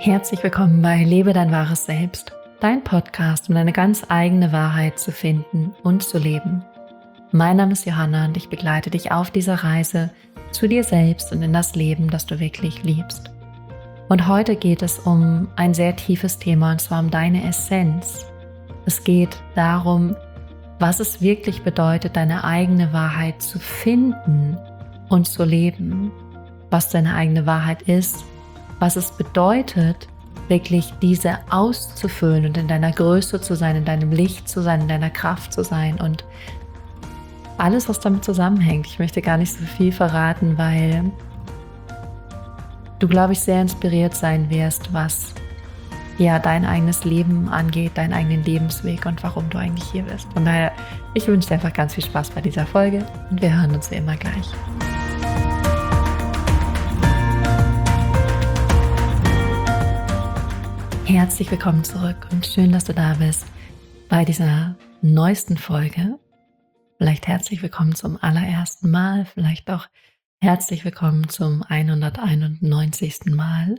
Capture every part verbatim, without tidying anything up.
Herzlich willkommen bei Lebe dein wahres Selbst, dein Podcast, um deine ganz eigene Wahrheit zu finden und zu leben. Mein Name ist Johanna und ich begleite dich auf dieser Reise zu dir selbst und in das Leben, das du wirklich liebst. Und heute geht es um ein sehr tiefes Thema, und zwar um deine Essenz. Es geht darum, was es wirklich bedeutet, deine eigene Wahrheit zu finden und zu leben, was deine eigene Wahrheit ist, was es bedeutet, wirklich diese auszufüllen und in deiner Größe zu sein, in deinem Licht zu sein, in deiner Kraft zu sein und alles, was damit zusammenhängt. Ich möchte gar nicht so viel verraten, weil du, glaube ich, sehr inspiriert sein wirst, was ja dein eigenes Leben angeht, deinen eigenen Lebensweg und warum du eigentlich hier bist. Von daher, ich wünsche dir einfach ganz viel Spaß bei dieser Folge und wir hören uns wie immer gleich. Herzlich willkommen zurück und schön, dass du da bist bei dieser neuesten Folge. Vielleicht herzlich willkommen zum allerersten Mal, vielleicht auch herzlich willkommen zum hunderteinundneunzigsten Mal.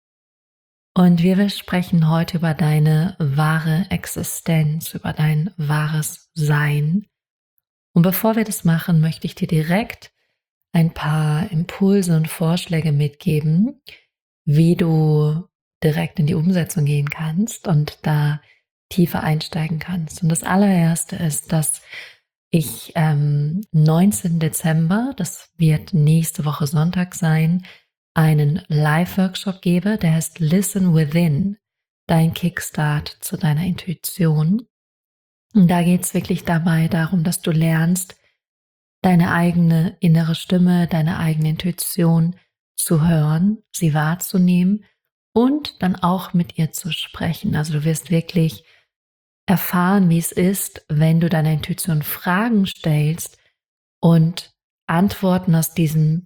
Und wir sprechen heute über deine wahre Existenz, über dein wahres Sein. Und bevor wir das machen, möchte ich dir direkt ein paar Impulse und Vorschläge mitgeben, wie du direkt in die Umsetzung gehen kannst und da tiefer einsteigen kannst. Und das allererste ist, dass ich ähm, neunzehnten Dezember, das wird nächste Woche Sonntag sein, einen Live-Workshop gebe, der heißt Listen Within, dein Kickstart zu deiner Intuition. Und da geht es wirklich dabei darum, dass du lernst, deine eigene innere Stimme, deine eigene Intuition zu hören, sie wahrzunehmen und dann auch mit ihr zu sprechen. Also du wirst wirklich erfahren, wie es ist, wenn du deiner Intuition Fragen stellst und Antworten aus diesem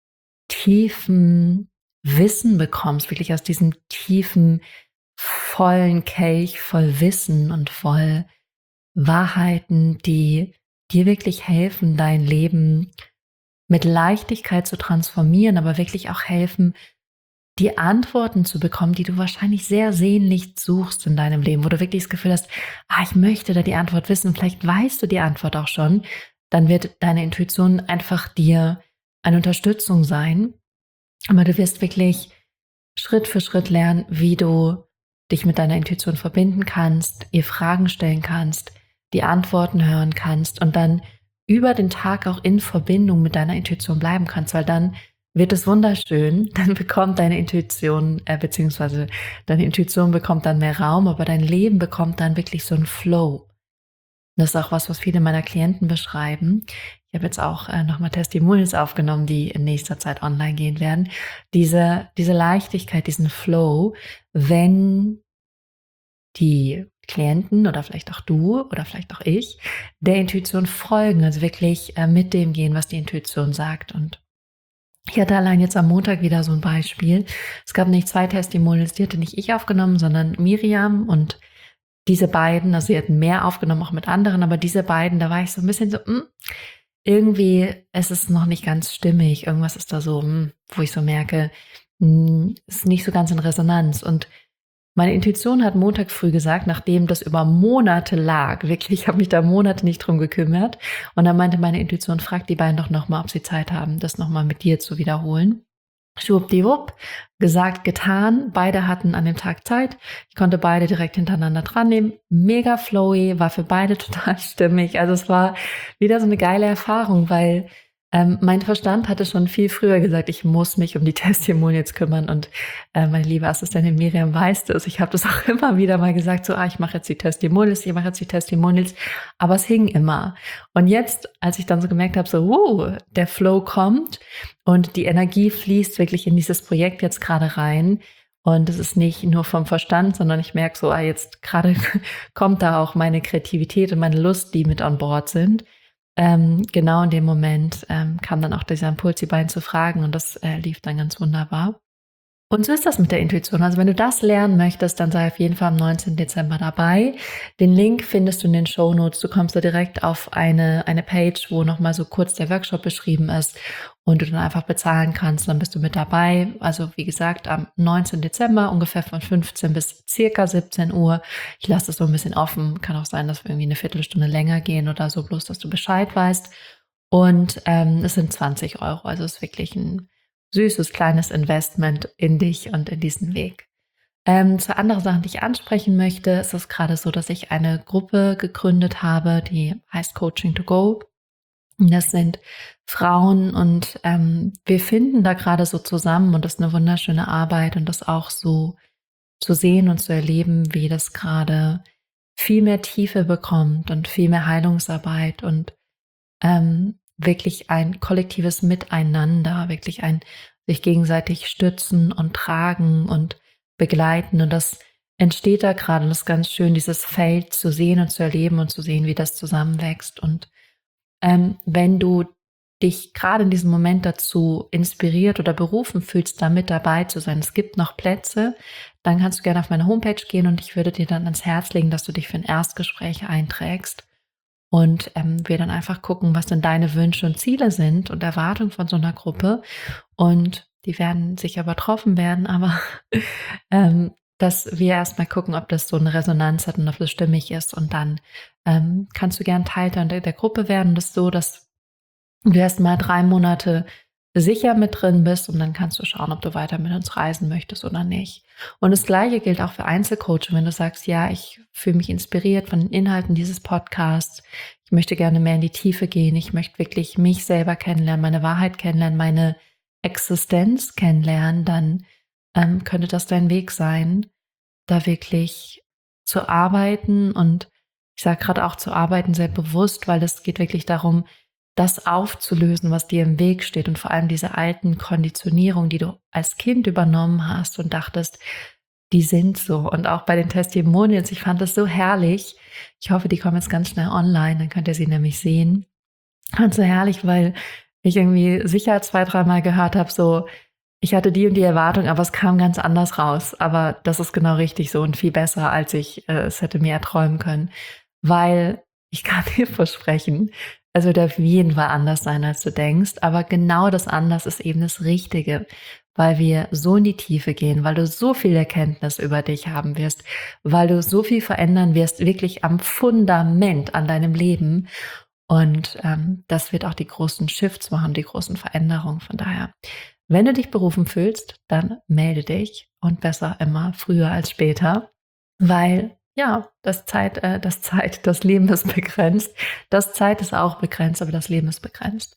tiefen Wissen bekommst, wirklich aus diesem tiefen, vollen Kelch voll Wissen und voll Wahrheiten, die dir wirklich helfen, dein Leben mit Leichtigkeit zu transformieren, aber wirklich auch helfen, die Antworten zu bekommen, die du wahrscheinlich sehr sehnlich suchst in deinem Leben, wo du wirklich das Gefühl hast, ah, ich möchte da die Antwort wissen, vielleicht weißt du die Antwort auch schon, dann wird deine Intuition einfach dir eine Unterstützung sein, aber du wirst wirklich Schritt für Schritt lernen, wie du dich mit deiner Intuition verbinden kannst, ihr Fragen stellen kannst, die Antworten hören kannst und dann über den Tag auch in Verbindung mit deiner Intuition bleiben kannst, weil dann wird es wunderschön, dann bekommt deine Intuition, äh, beziehungsweise deine Intuition bekommt dann mehr Raum, aber dein Leben bekommt dann wirklich so einen Flow. Das ist auch was, was viele meiner Klienten beschreiben. Ich habe jetzt auch äh, nochmal Testimonials aufgenommen, die in nächster Zeit online gehen werden. Diese, diese Leichtigkeit, diesen Flow, wenn die Klienten oder vielleicht auch du oder vielleicht auch ich der Intuition folgen, also wirklich äh, mit dem gehen, was die Intuition sagt. Und ich hatte allein jetzt am Montag wieder so ein Beispiel. Es gab nicht zwei Testimonials, die hatte nicht ich aufgenommen, sondern Miriam, und diese beiden, also sie hatten mehr aufgenommen, auch mit anderen, aber diese beiden, da war ich so ein bisschen so, mh, irgendwie ist es noch nicht ganz stimmig, irgendwas ist da so, mh, wo ich so merke, mh, ist nicht so ganz in Resonanz. Und meine Intuition hat Montag früh gesagt, nachdem das über Monate lag, wirklich, ich habe mich da Monate nicht drum gekümmert, und dann meinte meine Intuition, frag die beiden doch nochmal, ob sie Zeit haben, das nochmal mit dir zu wiederholen. Schwuppdiwupp, gesagt, getan, beide hatten an dem Tag Zeit, ich konnte beide direkt hintereinander dran nehmen, mega flowy, war für beide total stimmig, also es war wieder so eine geile Erfahrung, weil Ähm, mein Verstand hatte schon viel früher gesagt, ich muss mich um die Testimonials kümmern, und äh, meine liebe Assistentin Miriam weiß das. Ich habe das auch immer wieder mal gesagt, so, ah, ich mache jetzt die Testimonials, ich mache jetzt die Testimonials, aber es hing immer. Und jetzt, als ich dann so gemerkt habe, so, uh, der Flow kommt und die Energie fließt wirklich in dieses Projekt jetzt gerade rein, und es ist nicht nur vom Verstand, sondern ich merke so, ah, jetzt gerade kommt da auch meine Kreativität und meine Lust, die mit an Bord sind. Ähm, genau in dem Moment ähm, kam dann auch dieser Impuls, die beiden zu fragen, und das äh, lief dann ganz wunderbar. Und so ist das mit der Intuition. Also wenn du das lernen möchtest, dann sei auf jeden Fall am neunzehnten Dezember dabei. Den Link findest du in den Shownotes. Du kommst da direkt auf eine, eine Page, wo nochmal so kurz der Workshop beschrieben ist und du dann einfach bezahlen kannst. Dann bist du mit dabei. Also wie gesagt, am neunzehnten Dezember ungefähr von fünfzehn bis circa siebzehn Uhr. Ich lasse das so ein bisschen offen. Kann auch sein, dass wir irgendwie eine Viertelstunde länger gehen oder so, bloß dass du Bescheid weißt. Und ähm, es sind zwanzig Euro. Also es ist wirklich ein süßes, kleines Investment in dich und in diesen Weg. Ähm, zwei andere Sachen, die ich ansprechen möchte, ist es gerade so, dass ich eine Gruppe gegründet habe, die heißt Coaching to Go. Und das sind Frauen und ähm, wir finden da gerade so zusammen und das ist eine wunderschöne Arbeit und das auch so zu sehen und zu erleben, wie das gerade viel mehr Tiefe bekommt und viel mehr Heilungsarbeit und ähm, wirklich ein kollektives Miteinander, wirklich ein sich gegenseitig stützen und tragen und begleiten. Und das entsteht da gerade. Und es ist ganz schön, dieses Feld zu sehen und zu erleben und zu sehen, wie das zusammenwächst. Und ähm, wenn du dich gerade in diesem Moment dazu inspiriert oder berufen fühlst, da mit dabei zu sein, es gibt noch Plätze, dann kannst du gerne auf meine Homepage gehen und ich würde dir dann ans Herz legen, dass du dich für ein Erstgespräch einträgst. Und ähm, wir dann einfach gucken, was denn deine Wünsche und Ziele sind und Erwartungen von so einer Gruppe. Und die werden sicher übertroffen werden, aber ähm, dass wir erstmal gucken, ob das so eine Resonanz hat und ob das stimmig ist. Und dann ähm, kannst du gern Teil der, der Gruppe werden. Das ist so, dass du erst mal drei Monate sicher mit drin bist und dann kannst du schauen, ob du weiter mit uns reisen möchtest oder nicht. Und das Gleiche gilt auch für Einzelcoaching. Wenn du sagst, ja, ich fühle mich inspiriert von den Inhalten dieses Podcasts, ich möchte gerne mehr in die Tiefe gehen, ich möchte wirklich mich selber kennenlernen, meine Wahrheit kennenlernen, meine Existenz kennenlernen, dann ähm, könnte das dein Weg sein, da wirklich zu arbeiten. Und ich sage gerade auch zu arbeiten sehr bewusst, weil es geht wirklich darum, das aufzulösen, was dir im Weg steht und vor allem diese alten Konditionierungen, die du als Kind übernommen hast und dachtest, die sind so. Und auch bei den Testimonials, ich fand das so herrlich. Ich hoffe, die kommen jetzt ganz schnell online, dann könnt ihr sie nämlich sehen. Ich fand es so herrlich, weil ich irgendwie sicher zwei, dreimal gehört habe, so, ich hatte die und die Erwartung, aber es kam ganz anders raus. Aber das ist genau richtig so und viel besser, als ich äh, es hätte mir erträumen können. Weil ich kann dir versprechen, es wird auf jeden Fall anders sein, als du denkst. Aber genau das anders ist eben das Richtige, weil wir so in die Tiefe gehen, weil du so viel Erkenntnis über dich haben wirst, weil du so viel verändern wirst, wirklich am Fundament an deinem Leben. Und ähm, das wird auch die großen Shifts machen, die großen Veränderungen. Von daher, wenn du dich berufen fühlst, dann melde dich und besser immer früher als später, weil ja, das Zeit, äh, das Zeit, das Leben ist begrenzt. Das Zeit ist auch begrenzt, aber das Leben ist begrenzt.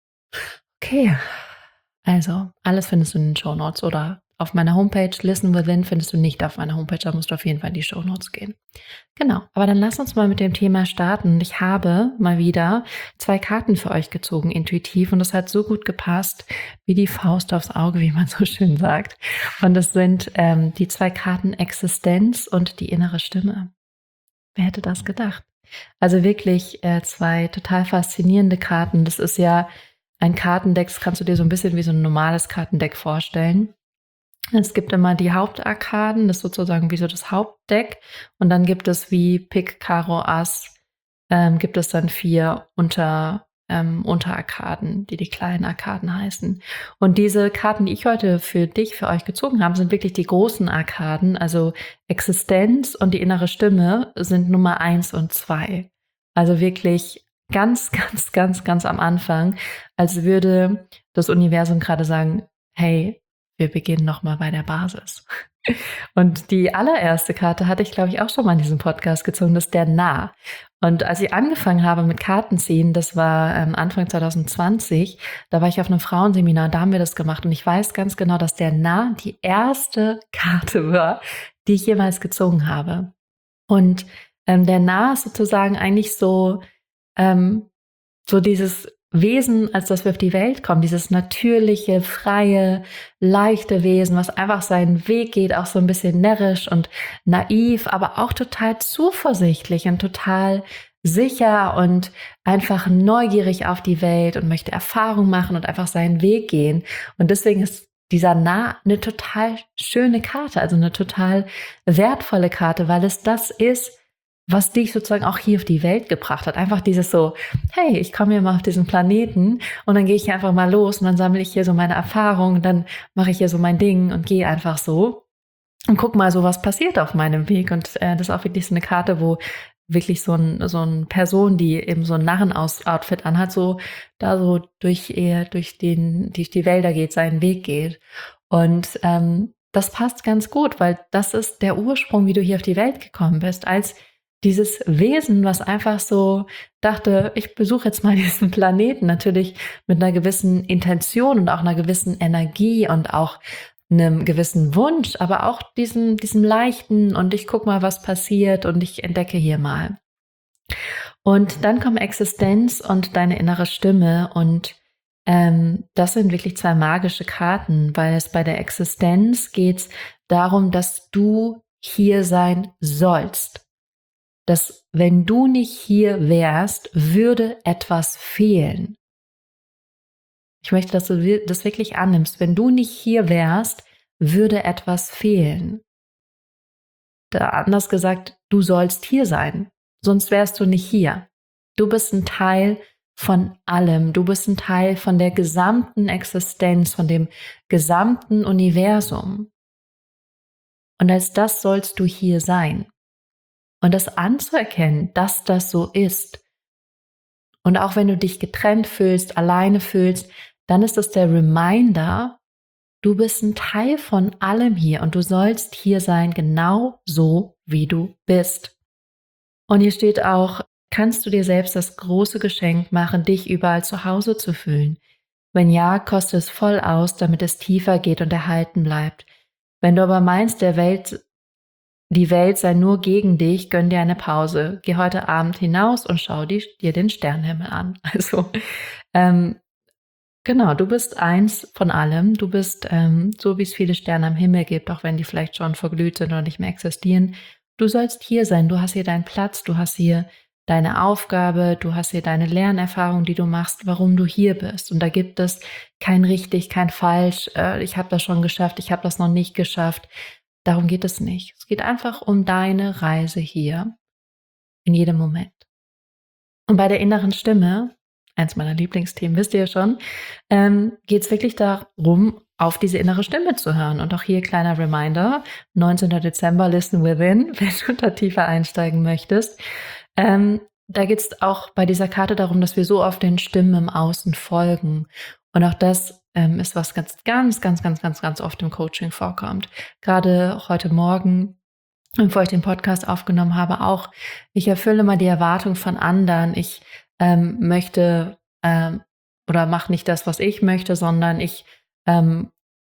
Okay, also alles findest du in den Shownotes oder auf meiner Homepage. Listen Within findest du nicht auf meiner Homepage, da musst du auf jeden Fall in die Shownotes gehen. Genau, aber dann lass uns mal mit dem Thema starten. Ich habe mal wieder zwei Karten für euch gezogen, intuitiv, und das hat so gut gepasst, wie die Faust aufs Auge, wie man so schön sagt. Und das sind ähm, die zwei Karten Existenz und die innere Stimme. Wer hätte das gedacht? Also wirklich äh, zwei total faszinierende Karten. Das ist ja ein Kartendeck, das kannst du dir so ein bisschen wie so ein normales Kartendeck vorstellen. Es gibt immer die Hauptarkaden, das ist sozusagen wie so das Hauptdeck. Und dann gibt es wie Pik, Karo, Ass, ähm, gibt es dann vier Unter, ähm, Unterarkaden, die die kleinen Arkaden heißen. Und diese Karten, die ich heute für dich, für euch gezogen habe, sind wirklich die großen Arkaden. Also Existenz und die innere Stimme sind Nummer eins und zwei. Also wirklich ganz, ganz, ganz, ganz am Anfang, als würde das Universum gerade sagen, hey, wir beginnen nochmal bei der Basis. Und die allererste Karte hatte ich, glaube ich, auch schon mal in diesem Podcast gezogen, das ist der Nah. Und als ich angefangen habe mit Kartenziehen, das war ähm, Anfang zwanzig zwanzig, da war ich auf einem Frauenseminar, da haben wir das gemacht. Und ich weiß ganz genau, dass der Nah die erste Karte war, die ich jemals gezogen habe. Und ähm, der Nah ist sozusagen eigentlich so, ähm, so dieses Wesen, als dass wir auf die Welt kommen, dieses natürliche, freie, leichte Wesen, was einfach seinen Weg geht, auch so ein bisschen närrisch und naiv, aber auch total zuversichtlich und total sicher und einfach neugierig auf die Welt und möchte Erfahrung machen und einfach seinen Weg gehen. Und deswegen ist dieser nah eine total schöne Karte, also eine total wertvolle Karte, weil es das ist, was dich sozusagen auch hier auf die Welt gebracht hat. Einfach dieses so, hey, ich komme hier mal auf diesen Planeten und dann gehe ich hier einfach mal los und dann sammle ich hier so meine Erfahrungen, dann mache ich hier so mein Ding und gehe einfach so und guck mal so, was passiert auf meinem Weg. Und äh, das ist auch wirklich so eine Karte, wo wirklich so ein so ein Person, die eben so ein Narren-Outfit anhat, so da so durch eher durch den durch die Wälder geht, seinen Weg geht. Und ähm, das passt ganz gut, weil das ist der Ursprung, wie du hier auf die Welt gekommen bist, als dieses Wesen, was einfach so dachte, ich besuche jetzt mal diesen Planeten, natürlich mit einer gewissen Intention und auch einer gewissen Energie und auch einem gewissen Wunsch, aber auch diesem, diesem leichten und ich guck mal, was passiert und ich entdecke hier mal. Und dann kommt Existenz und deine innere Stimme und ähm, das sind wirklich zwei magische Karten, weil es bei der Existenz geht darum, dass du hier sein sollst. Dass wenn du nicht hier wärst, würde etwas fehlen. Ich möchte, dass du das wirklich annimmst. Wenn du nicht hier wärst, würde etwas fehlen. Da anders gesagt, du sollst hier sein, sonst wärst du nicht hier. Du bist ein Teil von allem. Du bist ein Teil von der gesamten Existenz, von dem gesamten Universum. Und als das sollst du hier sein. Und das anzuerkennen, dass das so ist. Und auch wenn du dich getrennt fühlst, alleine fühlst, dann ist das der Reminder, du bist ein Teil von allem hier und du sollst hier sein, genau so, wie du bist. Und hier steht auch, kannst du dir selbst das große Geschenk machen, dich überall zu Hause zu fühlen? Wenn ja, koste es voll aus, damit es tiefer geht und erhalten bleibt. Wenn du aber meinst, der Welt, die Welt sei nur gegen dich, gönn dir eine Pause. Geh heute Abend hinaus und schau dir den Sternenhimmel an. Also, ähm, genau, du bist eins von allem. Du bist, ähm, so wie es viele Sterne am Himmel gibt, auch wenn die vielleicht schon verglüht sind oder nicht mehr existieren. Du sollst hier sein. Du hast hier deinen Platz. Du hast hier deine Aufgabe. Du hast hier deine Lernerfahrung, die du machst, warum du hier bist. Und da gibt es kein richtig, kein falsch. Äh, ich habe das schon geschafft. Ich habe das noch nicht geschafft. Darum geht es nicht. Es geht einfach um deine Reise hier in jedem Moment. Und bei der inneren Stimme, eins meiner Lieblingsthemen, wisst ihr ja schon, ähm, geht es wirklich darum, auf diese innere Stimme zu hören. Und auch hier kleiner Reminder, neunzehnten Dezember, Listen Within, wenn du da tiefer einsteigen möchtest. Ähm, da geht es auch bei dieser Karte darum, dass wir so auf den Stimmen im Außen folgen. Und auch das ähm, ist was ganz, ganz, ganz, ganz, ganz, ganz oft im Coaching vorkommt. Gerade heute Morgen, bevor ich den Podcast aufgenommen habe, auch, ich erfülle mal die Erwartung von anderen. Ich ähm, möchte ähm, oder mache nicht das, was ich möchte, sondern ich ähm,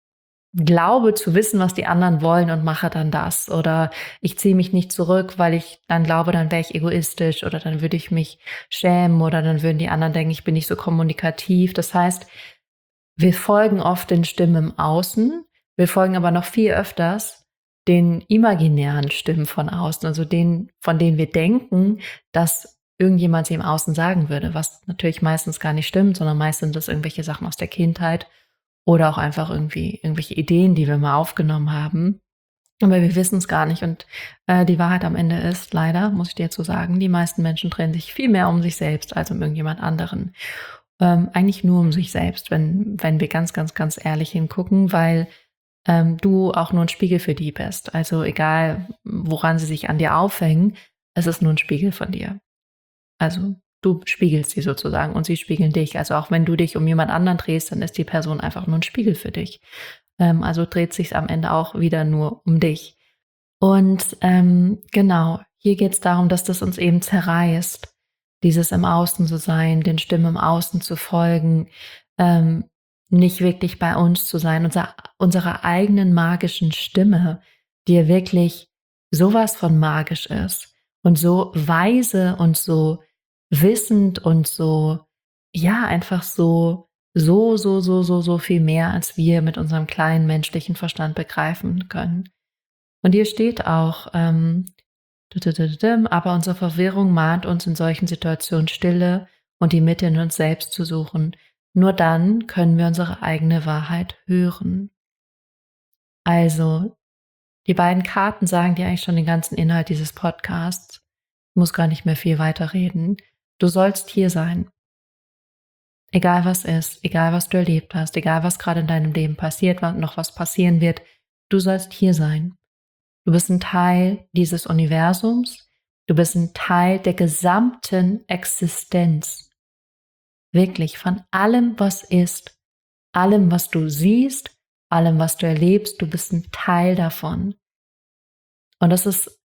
glaube zu wissen, was die anderen wollen und mache dann das. Oder ich ziehe mich nicht zurück, weil ich dann glaube, dann wäre ich egoistisch oder dann würde ich mich schämen oder dann würden die anderen denken, ich bin nicht so kommunikativ. Das heißt, wir folgen oft den Stimmen im Außen, wir folgen aber noch viel öfters den imaginären Stimmen von außen, also denen, von denen wir denken, dass irgendjemand sie im Außen sagen würde, was natürlich meistens gar nicht stimmt, sondern meist sind das irgendwelche Sachen aus der Kindheit oder auch einfach irgendwie irgendwelche Ideen, die wir mal aufgenommen haben. Aber wir wissen es gar nicht. Und äh, die Wahrheit am Ende ist, leider, muss ich dir jetzt so sagen, die meisten Menschen drehen sich viel mehr um sich selbst als um irgendjemand anderen. Ähm, eigentlich nur um sich selbst, wenn, wenn wir ganz, ganz, ganz ehrlich hingucken, weil ähm, du auch nur ein Spiegel für die bist. Also egal, woran sie sich an dir aufhängen, es ist nur ein Spiegel von dir. Also du spiegelst sie sozusagen und sie spiegeln dich. Also auch wenn du dich um jemand anderen drehst, dann ist die Person einfach nur ein Spiegel für dich. Ähm, also dreht sich am Ende auch wieder nur um dich. Und ähm, genau, hier geht es darum, dass das uns eben zerreißt, dieses im Außen zu sein, den Stimmen im Außen zu folgen, ähm, nicht wirklich bei uns zu sein, unser, unserer eigenen magischen Stimme, die ja wirklich sowas von magisch ist und so weise und so wissend und so, ja, einfach so, so, so, so, so, so viel mehr, als wir mit unserem kleinen menschlichen Verstand begreifen können. Und hier steht auch, ähm, aber unsere Verwirrung mahnt uns in solchen Situationen Stille und die Mitte in uns selbst zu suchen. Nur dann können wir unsere eigene Wahrheit hören. Also, die beiden Karten sagen dir eigentlich schon den ganzen Inhalt dieses Podcasts. Ich muss gar nicht mehr viel weiterreden. Du sollst hier sein. Egal was ist, egal was du erlebt hast, egal was gerade in deinem Leben passiert, wann noch was passieren wird, du sollst hier sein. Du bist ein Teil dieses Universums. Du bist ein Teil der gesamten Existenz. Wirklich von allem, was ist, allem, was du siehst, allem, was du erlebst, du bist ein Teil davon. Und das ist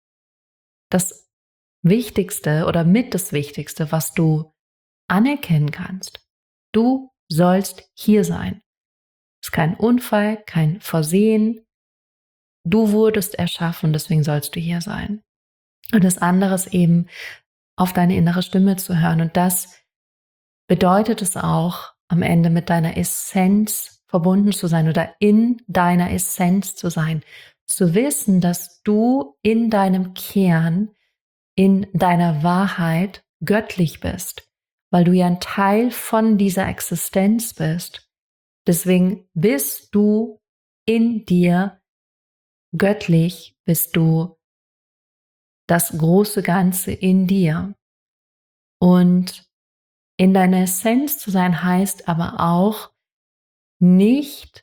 das Wichtigste oder mit das Wichtigste, was du anerkennen kannst. Du sollst hier sein. Es ist kein Unfall, kein Versehen. Du wurdest erschaffen, deswegen sollst du hier sein. Und das andere ist eben, auf deine innere Stimme zu hören. Und das bedeutet es auch, am Ende mit deiner Essenz verbunden zu sein oder in deiner Essenz zu sein. Zu wissen, dass du in deinem Kern, in deiner Wahrheit göttlich bist, weil du ja ein Teil von dieser Existenz bist. Deswegen bist du in dir göttlich, bist du das große Ganze in dir. Und in deiner Essenz zu sein heißt aber auch, nicht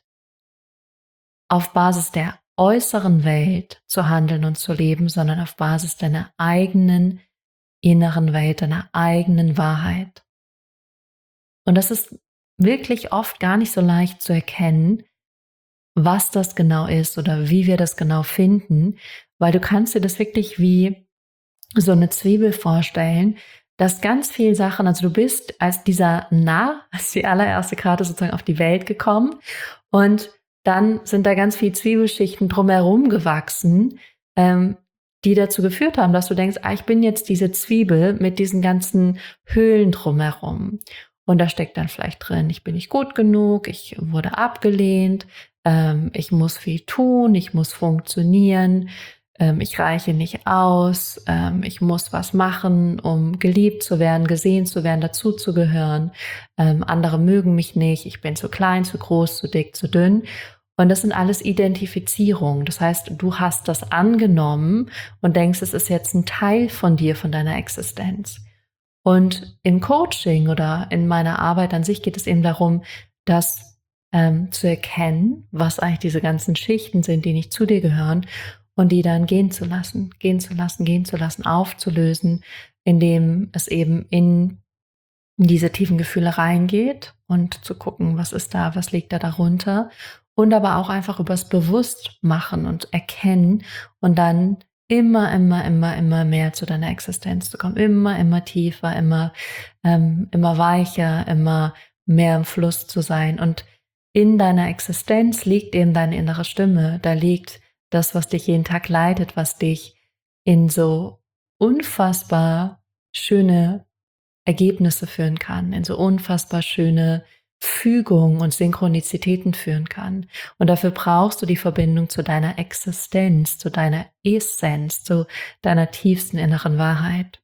auf Basis der äußeren Welt zu handeln und zu leben, sondern auf Basis deiner eigenen inneren Welt, deiner eigenen Wahrheit. Und das ist wirklich oft gar nicht so leicht zu erkennen, was das genau ist oder wie wir das genau finden, weil du kannst dir das wirklich wie so eine Zwiebel vorstellen, dass ganz viele Sachen, also du bist als dieser Narr, als die allererste Karte sozusagen auf die Welt gekommen und dann sind da ganz viele Zwiebelschichten drumherum gewachsen, ähm, die dazu geführt haben, dass du denkst, ah, ich bin jetzt diese Zwiebel mit diesen ganzen Höhlen drumherum. Und da steckt dann vielleicht drin, ich bin nicht gut genug, ich wurde abgelehnt, ähm, ich muss viel tun, ich muss funktionieren, ähm, ich reiche nicht aus, ähm, ich muss was machen, um geliebt zu werden, gesehen zu werden, dazuzugehören. Ähm, andere mögen mich nicht, ich bin zu klein, zu groß, zu dick, zu dünn. Und das sind alles Identifizierungen. Das heißt, du hast das angenommen und denkst, es ist jetzt ein Teil von dir, von deiner Existenz. Und im Coaching oder in meiner Arbeit an sich geht es eben darum, das ähm, zu erkennen, was eigentlich diese ganzen Schichten sind, die nicht zu dir gehören und die dann gehen zu lassen, gehen zu lassen, gehen zu lassen, aufzulösen, indem es eben in diese tiefen Gefühle reingeht und zu gucken, was ist da, was liegt da darunter und aber auch einfach übers Bewusstmachen und Erkennen und dann immer, immer, immer, immer mehr zu deiner Existenz zu kommen, immer, immer tiefer, immer, ähm, immer weicher, immer mehr im Fluss zu sein. Und in deiner Existenz liegt eben deine innere Stimme, da liegt das, was dich jeden Tag leitet, was dich in so unfassbar schöne Ergebnisse führen kann, in so unfassbar schöne Fügungen und Synchronizitäten führen kann. Und dafür brauchst du die Verbindung zu deiner Existenz, zu deiner Essenz, zu deiner tiefsten inneren Wahrheit.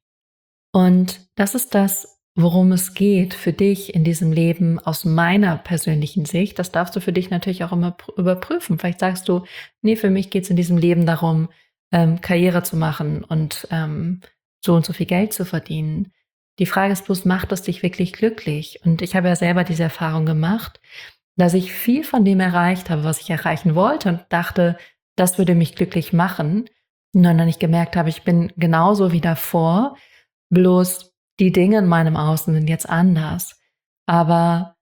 Und das ist das, worum es geht für dich in diesem Leben aus meiner persönlichen Sicht. Das darfst du für dich natürlich auch immer überprüfen. Vielleicht sagst du, nee, für mich geht es in diesem Leben darum, ähm, Karriere zu machen und ähm, so und so viel Geld zu verdienen. Die Frage ist bloß, macht es dich wirklich glücklich? Und ich habe ja selber diese Erfahrung gemacht, dass ich viel von dem erreicht habe, was ich erreichen wollte und dachte, das würde mich glücklich machen. Und dann ich gemerkt habe, ich bin genauso wie davor, bloß die Dinge in meinem Außen sind jetzt anders. Aber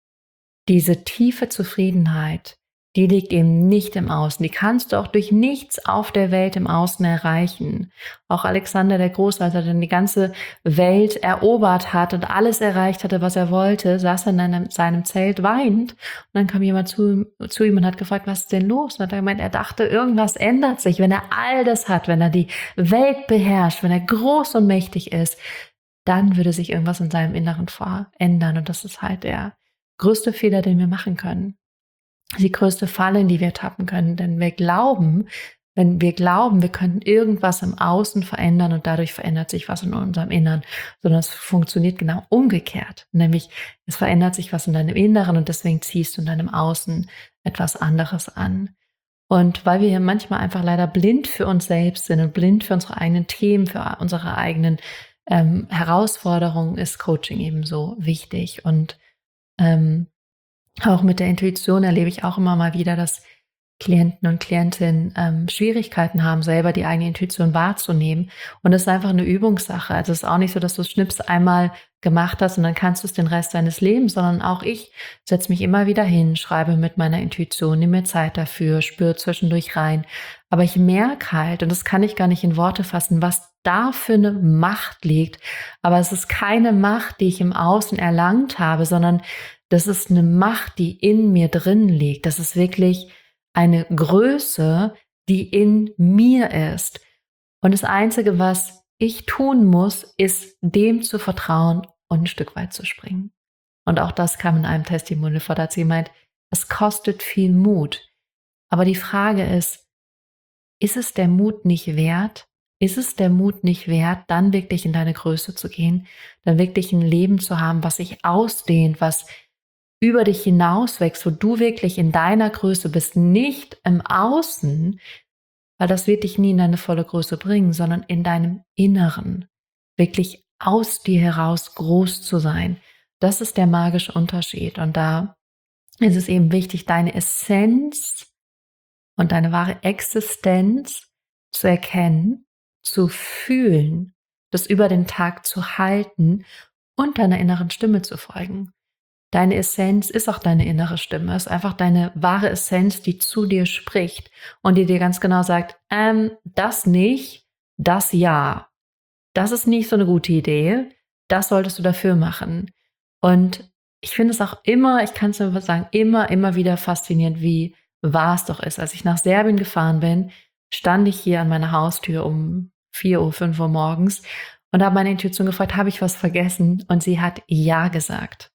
diese tiefe Zufriedenheit, die liegt eben nicht im Außen. Die kannst du auch durch nichts auf der Welt im Außen erreichen. Auch Alexander der Große, als er dann die ganze Welt erobert hat und alles erreicht hatte, was er wollte, saß er in einem, seinem Zelt weinend. Und dann kam jemand zu, zu ihm und hat gefragt, was ist denn los? Und hat er gemeint, er dachte, irgendwas ändert sich, wenn er all das hat, wenn er die Welt beherrscht, wenn er groß und mächtig ist, dann würde sich irgendwas in seinem Inneren verändern. Und das ist halt der größte Fehler, den wir machen können. Die größte Falle, in die wir tappen können. Denn wir glauben, wenn wir glauben, wir könnten irgendwas im Außen verändern und dadurch verändert sich was in unserem Innern, sondern es funktioniert genau umgekehrt. Nämlich es verändert sich was in deinem Inneren und deswegen ziehst du in deinem Außen etwas anderes an. Und weil wir manchmal einfach leider blind für uns selbst sind und blind für unsere eigenen Themen, für unsere eigenen ähm, Herausforderungen, ist Coaching eben so wichtig. Und ähm, auch mit der Intuition erlebe ich auch immer mal wieder, dass Klienten und Klientinnen ähm, Schwierigkeiten haben, selber die eigene Intuition wahrzunehmen. Und das ist einfach eine Übungssache. Also es ist auch nicht so, dass du es schnips einmal gemacht hast und dann kannst du es den Rest deines Lebens, sondern auch ich setze mich immer wieder hin, schreibe mit meiner Intuition, nehme mir Zeit dafür, spüre zwischendurch rein. Aber ich merke halt, und das kann ich gar nicht in Worte fassen, was da für eine Macht liegt. Aber es ist keine Macht, die ich im Außen erlangt habe, sondern das ist eine Macht, die in mir drin liegt. Das ist wirklich eine Größe, die in mir ist. Und das Einzige, was ich tun muss, ist dem zu vertrauen und ein Stück weit zu springen. Und auch das kam in einem Testimonial vor, da hat sie gemeint, es kostet viel Mut. Aber die Frage ist, ist es der Mut nicht wert? Ist es der Mut nicht wert, dann wirklich in deine Größe zu gehen, dann wirklich ein Leben zu haben, was sich ausdehnt, was über dich hinaus wächst, wo du wirklich in deiner Größe bist, nicht im Außen, weil das wird dich nie in deine volle Größe bringen, sondern in deinem Inneren, wirklich aus dir heraus groß zu sein. Das ist der magische Unterschied. Und da ist es eben wichtig, deine Essenz und deine wahre Existenz zu erkennen, zu fühlen, das über den Tag zu halten und deiner inneren Stimme zu folgen. Deine Essenz ist auch deine innere Stimme, ist einfach deine wahre Essenz, die zu dir spricht und die dir ganz genau sagt, ähm, das nicht, das ja. Das ist nicht so eine gute Idee, das solltest du dafür machen. Und ich finde es auch immer, ich kann es nur sagen, immer, immer wieder faszinierend, wie wahr es doch ist. Als ich nach Serbien gefahren bin, stand ich hier an meiner Haustür um vier Uhr, fünf Uhr morgens und habe meine Intuition gefragt, habe ich was vergessen? Und sie hat ja gesagt.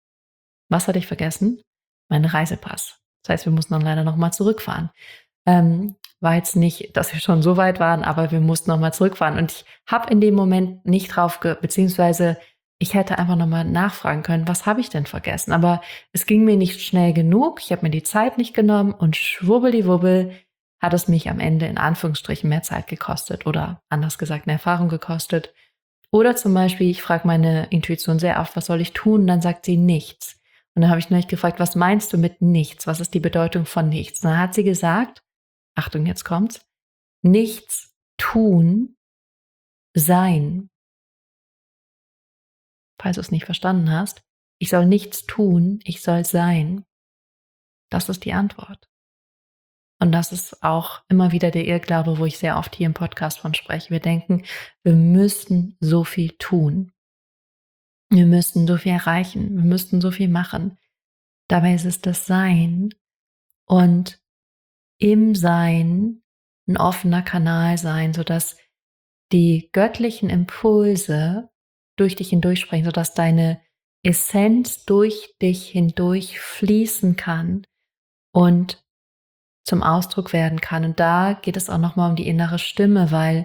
Was hatte ich vergessen? Meinen Reisepass. Das heißt, wir mussten dann leider nochmal zurückfahren. Ähm, war jetzt nicht, dass wir schon so weit waren, aber wir mussten nochmal zurückfahren. Und ich habe in dem Moment nicht drauf, ge- beziehungsweise ich hätte einfach nochmal nachfragen können, was habe ich denn vergessen? Aber es ging mir nicht schnell genug. Ich habe mir die Zeit nicht genommen und schwubbeliwubbel hat es mich am Ende in Anführungsstrichen mehr Zeit gekostet oder anders gesagt eine Erfahrung gekostet. Oder zum Beispiel, ich frage meine Intuition sehr oft, was soll ich tun? Und dann sagt sie nichts. Und dann habe ich neulich gefragt, was meinst du mit nichts? Was ist die Bedeutung von nichts? Und dann hat sie gesagt, Achtung, jetzt kommt's, nichts tun, sein. Falls du es nicht verstanden hast, ich soll nichts tun, ich soll sein. Das ist die Antwort. Und das ist auch immer wieder der Irrglaube, wo ich sehr oft hier im Podcast von spreche. Wir denken, wir müssten so viel tun. Wir müssten so viel erreichen. Wir müssten so viel machen. Dabei ist es das Sein und im Sein ein offener Kanal sein, sodass die göttlichen Impulse durch dich hindurch sprechen, sodass deine Essenz durch dich hindurch fließen kann und zum Ausdruck werden kann. Und da geht es auch nochmal um die innere Stimme, weil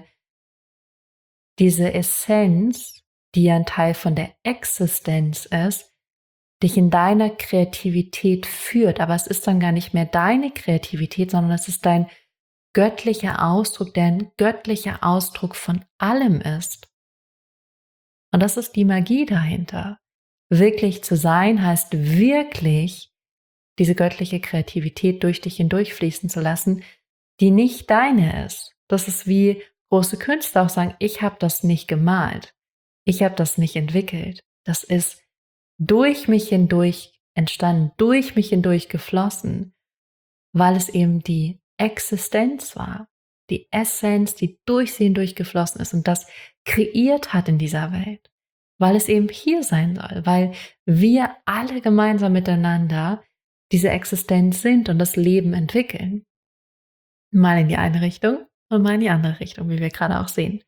diese Essenz, die ja ein Teil von der Existenz ist, dich in deiner Kreativität führt. Aber es ist dann gar nicht mehr deine Kreativität, sondern es ist dein göttlicher Ausdruck, der ein göttlicher Ausdruck von allem ist. Und das ist die Magie dahinter. Wirklich zu sein heißt wirklich, diese göttliche Kreativität durch dich hindurchfließen zu lassen, die nicht deine ist. Das ist wie große Künstler auch sagen, ich habe das nicht gemalt, ich habe das nicht entwickelt. Das ist durch mich hindurch entstanden, durch mich hindurch geflossen, weil es eben die Existenz war, die Essenz, die durch sie hindurch geflossen ist und das kreiert hat in dieser Welt, weil es eben hier sein soll, weil wir alle gemeinsam miteinander diese Existenz sind und das Leben entwickeln. Mal in die eine Richtung und mal in die andere Richtung, wie wir gerade auch sehen.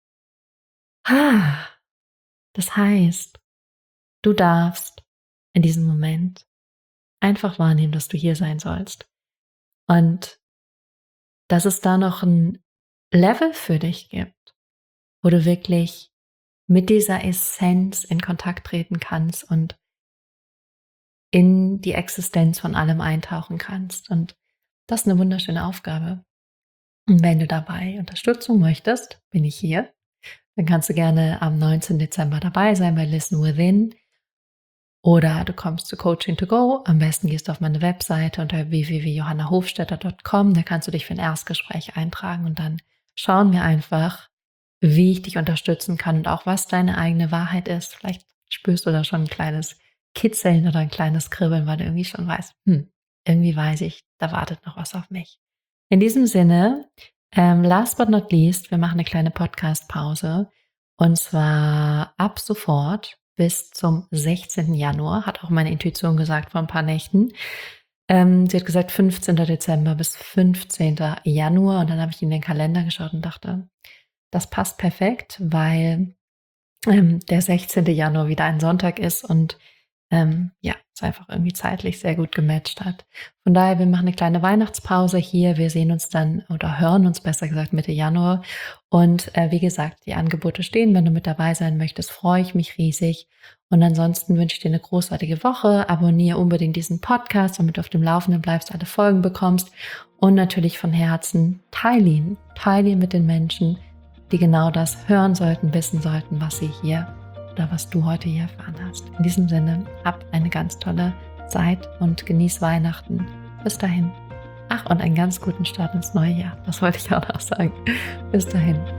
Das heißt, du darfst in diesem Moment einfach wahrnehmen, dass du hier sein sollst. Und dass es da noch ein Level für dich gibt, wo du wirklich mit dieser Essenz in Kontakt treten kannst und in die Existenz von allem eintauchen kannst. Und das ist eine wunderschöne Aufgabe. Und wenn du dabei Unterstützung möchtest, bin ich hier. Dann kannst du gerne am neunzehnten Dezember dabei sein bei Listen Within. Oder du kommst zu Coaching to Go. Am besten gehst du auf meine Webseite unter w w w punkt johanna hofstetter punkt com. Da kannst du dich für ein Erstgespräch eintragen und dann schauen wir einfach, wie ich dich unterstützen kann und auch was deine eigene Wahrheit ist. Vielleicht spürst du da schon ein kleines Kitzeln oder ein kleines Kribbeln, weil du irgendwie schon weißt, hm, irgendwie weiß ich, da wartet noch was auf mich. In diesem Sinne, ähm, last but not least, wir machen eine kleine Podcast-Pause und zwar ab sofort bis zum sechzehnten Januar, hat auch meine Intuition gesagt vor ein paar Nächten. Ähm, sie hat gesagt fünfzehnten Dezember bis fünfzehnten Januar und dann habe ich in den Kalender geschaut und dachte, das passt perfekt, weil ähm, der sechzehnten Januar wieder ein Sonntag ist und ähm, ja, es einfach irgendwie zeitlich sehr gut gematcht hat. Von daher, wir machen eine kleine Weihnachtspause hier. Wir sehen uns dann oder hören uns besser gesagt Mitte Januar. Und äh, wie gesagt, die Angebote stehen. Wenn du mit dabei sein möchtest, freue ich mich riesig. Und ansonsten wünsche ich dir eine großartige Woche. Abonniere unbedingt diesen Podcast, damit du auf dem Laufenden bleibst, alle Folgen bekommst. Und natürlich von Herzen teile ihn. Teile ihn mit den Menschen, die genau das hören sollten, wissen sollten, was sie hier oder was du heute hier erfahren hast. In diesem Sinne, habt eine ganz tolle Zeit und genieß Weihnachten. Bis dahin. Ach, und einen ganz guten Start ins neue Jahr. Das wollte ich auch noch sagen. Bis dahin.